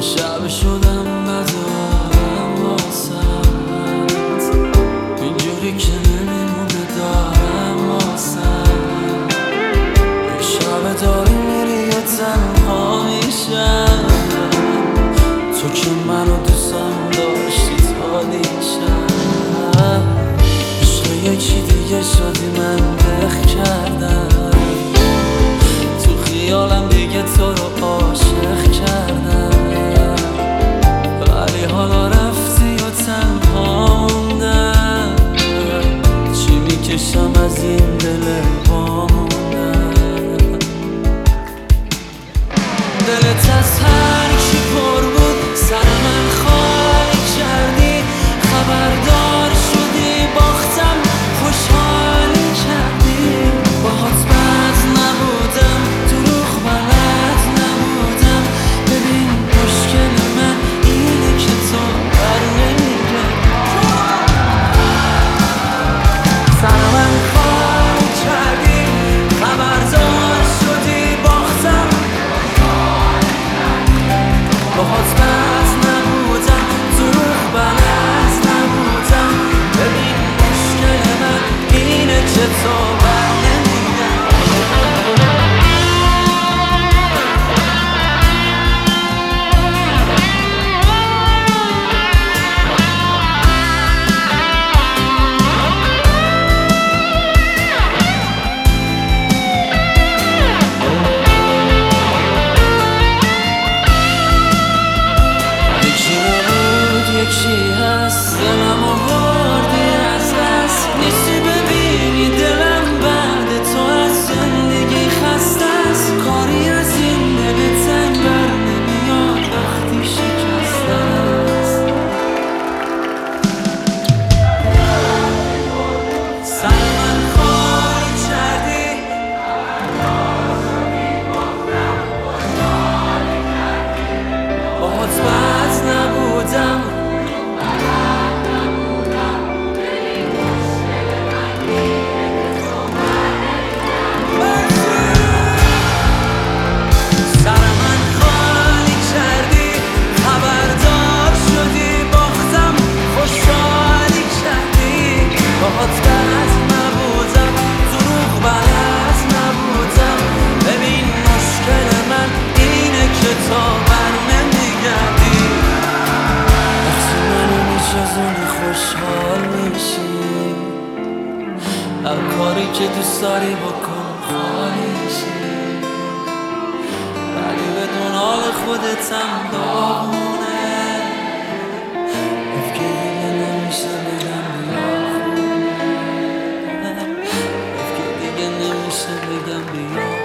شب شدم ندارم واسد، اینجوری که نمیمونه دارم واسد. یک شب داری میری و تنها میشم، تو که منو دوستم داشتی تا دیشب. عشق یکی دیگه شدی من دق کردم، تو خیالم دیگه تو رو عاشق کردم. ولی حالا رفتی و تنها موندم، چی میکشم از این دل واموندم. دلت از هر کی پر بود سر من خالی کردی، خبردار شدی باختم خوشحالی کردی. باهات بد نبودم دروغ بلد نبودم، ببین مشکل من اینه که تو بر نمیگردی. سر من خالی کردی، خبردار شدی باختم. باهات بد نبودم دروغ بلد نبودم، ببین مشکل من اینه که تو بر نمیگردی. یکی هست دلم آوردی از دست، نیستی ببینی دلم بعد تو از زندگی خسته است. کاری از این دل تنگ بر نمیاد وقتی شکسته است. سر من خالی کردی، باهات بد نبودم خوشحال میشی، هر کاری که دوست داری بکن خالی شی. ولی بدون حال خودت هم داغونه، حیف که دیگه نمیشه بگم بیا خونه، حیف که دیگه نمیشه بگم بیا.